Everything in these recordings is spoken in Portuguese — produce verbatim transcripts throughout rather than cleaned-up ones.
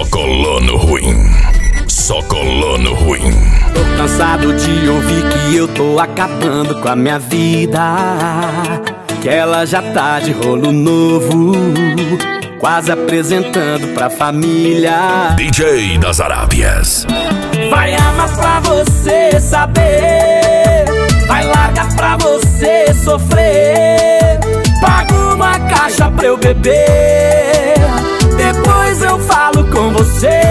Só colono ruim, só colono ruim. Tô cansado de ouvir que eu tô acabando com a minha vida, que ela já tá de rolo novo, quase apresentando pra família. D J das Arábias. Vai amar pra você saber, vai largar pra você sofrer. Pago uma caixa pra eu beber, depois eu falo com você.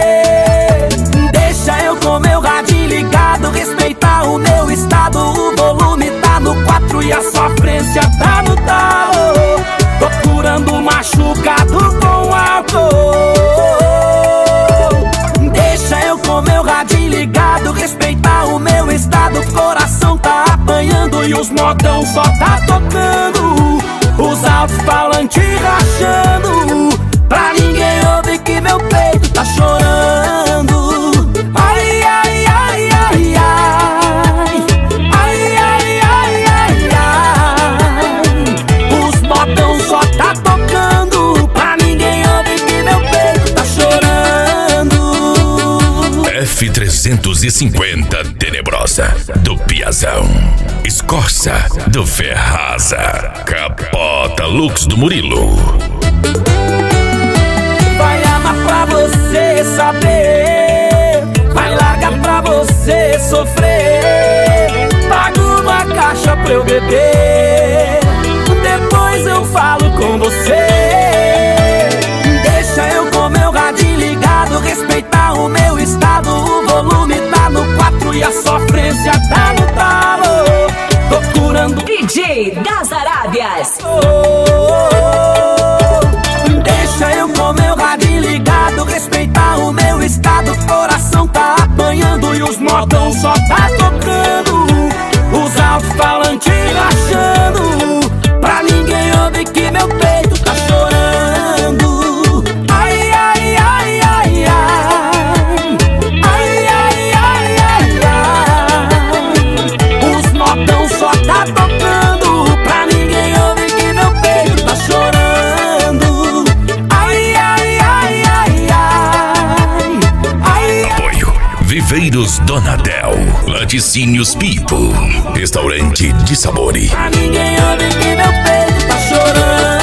Deixa eu com meu radinho ligado, respeitar o meu estado. O volume tá no quatro e a sofrência tá no talo. Tô curando machucado com álcool. Deixa eu com meu radinho ligado, respeitar o meu estado. Coração tá apanhando e os modão só tá tocando, os alto-falantes rachando, pra ninguém ouvir que meu peito tá chorando. Ai, ai, ai, ai, ai, ai, ai, ai, ai, ai. Os modão só tá tocando, pra ninguém ouvir que meu peito tá chorando. F trezentos e cinquenta Tenebrosa do Piazão, Escorça do Ferraza, Capota Lux do Murilo. Vai amar pra você saber, vai largar pra você sofrer. Pago uma caixa pra eu beber, depois eu falo com você. Deixa eu com meu radinho ligado, respeitar o meu estado. O volume tá no quatro e a sofrência tá no talo. Tô curando D J das Arábias. oh, oh, oh. Deixa eu com meu radinho ligado, respeitar o meu estado. Coração tá apanhando e os modão só tá tocando, os alto-falantes rachando, pra ninguém ouvir que meu peito tá chorando. Ai, ai, ai, ai, ai, ai, ai, ai, ai, ai. Os modão só tá tocando, pra ninguém ouvir que meu peito tá chorando. Ai, ai, ai, ai, ai, ai. Apoio Viveiros Donadel, Laticínios Pipo, Restaurante de Sabores. Pra ninguém ouvir que meu peito tá chorando.